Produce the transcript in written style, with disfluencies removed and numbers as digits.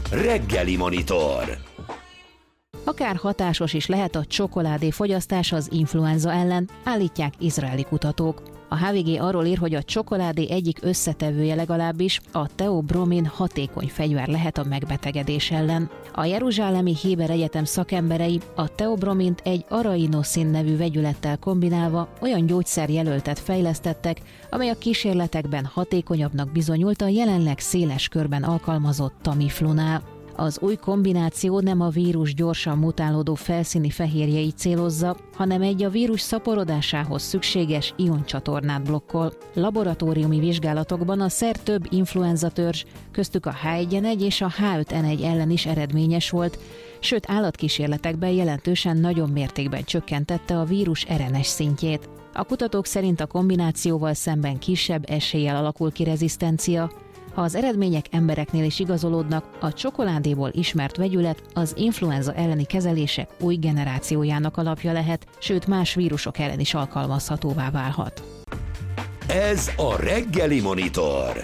Reggeli Monitor. Akár hatásos is lehet a csokoládé fogyasztás az influenza ellen, állítják izraeli kutatók. A HVG arról ír, hogy a csokoládé egyik összetevője legalábbis, a teobromin hatékony fegyver lehet a megbetegedés ellen. A Jeruzsálemi Héber Egyetem szakemberei a teobromint egy arainoszin nevű vegyülettel kombinálva olyan gyógyszerjelöltet fejlesztettek, amely a kísérletekben hatékonyabbnak bizonyult a jelenleg széles körben alkalmazott Tamiflunál. Az új kombináció nem a vírus gyorsan mutálódó felszíni fehérjeit célozza, hanem egy a vírus szaporodásához szükséges ioncsatornát blokkol. Laboratóriumi vizsgálatokban a szer több influenzatörzs, köztük a H1N1 és a H5N1 ellen is eredményes volt, sőt állatkísérletekben jelentősen nagyobb mértékben csökkentette a vírus RNS szintjét. A kutatók szerint a kombinációval szemben kisebb eséllyel alakul ki rezisztencia. Ha az eredmények embereknél is igazolódnak, a csokoládéból ismert vegyület az influenza elleni kezelések új generációjának alapja lehet, sőt más vírusok ellen is alkalmazhatóvá válhat. Ez a Reggeli Monitor.